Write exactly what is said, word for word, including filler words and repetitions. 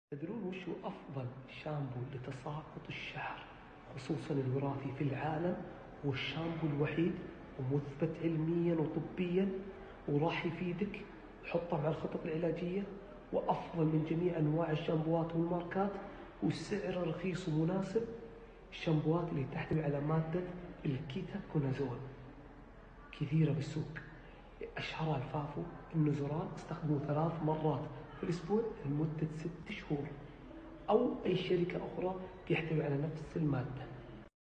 تدرون وش هو أفضل شامبو لتساقط الشعر خصوصا الوراثي في العالم؟ هو الشامبو الوحيد ومثبت علميا وطبيا وراح يفيدك. حطه مع الخطط العلاجية وأفضل من جميع أنواع الشامبوات والماركات، وسعر رخيص ومناسب. الشامبوات اللي تحتوي على مادة الكيتاكونازول كثيرة بالسوق، أشهرها الفافو النزران، استخدموه ثلاث مرات في الأسبوع لمدة ست شهور، أو أي شركة أخرى يحتوي على نفس المادة.